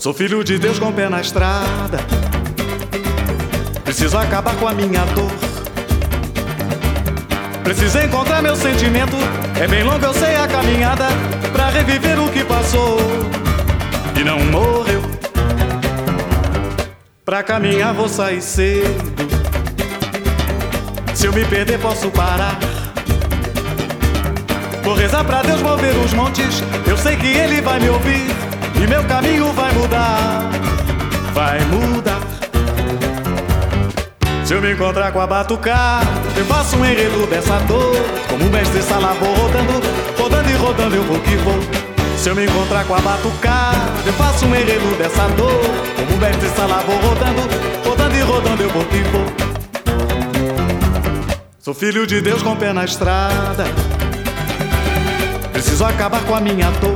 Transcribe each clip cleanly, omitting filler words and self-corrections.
Sou filho de Deus com o pé na estrada. Preciso acabar com a minha dor. Preciso encontrar meu sentimento. É bem longa, eu sei a caminhada pra reviver o que passou e não morreu. Pra caminhar vou sair cedo. Se eu me perder posso parar. Vou rezar pra Deus mover os montes. Eu sei que Ele vai me ouvir e meu caminho vai mudar. Vai mudar. Se eu me encontrar com a batucada, eu faço um enredo dessa dor. Como um mestre sala vou rodando, rodando e rodando eu vou que vou. Se eu me encontrar com a batucada, eu faço um enredo dessa dor. Como um mestre sala vou rodando, rodando e rodando eu vou que vou. Sou filho de Deus com o pé na estrada. Preciso acabar com a minha dor.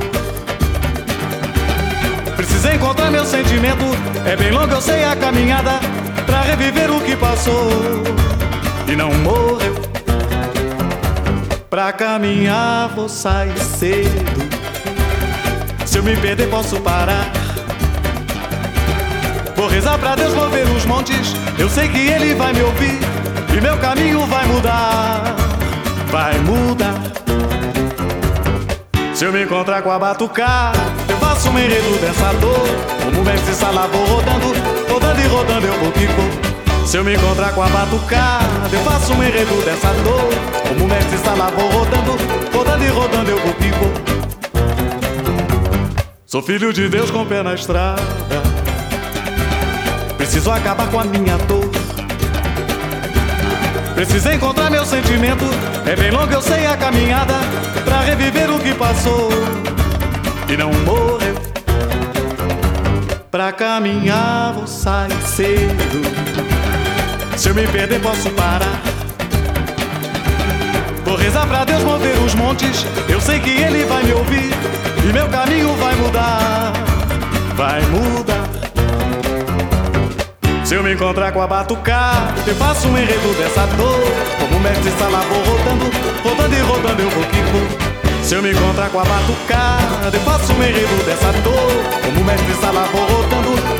Preciso encontrar meu sentimento. É bem longa, eu sei a caminhada pra reviver o que passou e não morreu. Pra caminhar vou sair cedo. Se eu me perder posso parar. Vou rezar pra Deus mover os montes. Eu sei que Ele vai me ouvir e meu caminho vai mudar. Vai mudar. Se eu me encontrar com a batucada, eu faço um enredo dessa dor. Como um mestre sala vou rodando, rodando e rodando eu vou que vou. Se eu me encontrar com a batucada, eu faço um enredo dessa dor. Como um mestre sala vou rodando, rodando e rodando eu vou que vou. Sou filho de Deus com o pé na estrada. Preciso acabar com a minha dor. Preciso encontrar meu sentimento. É bem longa, eu sei a caminhada pra reviver o que passou e não morreu. Pra caminhar vou sair cedo. Se eu me perder posso parar. Vou rezar pra Deus mover os montes. Eu sei que Ele vai me ouvir e meu caminho vai mudar. Vai mudar. Se eu me encontrar com a batucada, eu faço um enredo dessa dor. Como mestre sala vou rodando, rodando e rodando eu vou que vou. Se eu me encontrar com a batucada, eu faço um enredo dessa dor. Como mestre sala vou rodando,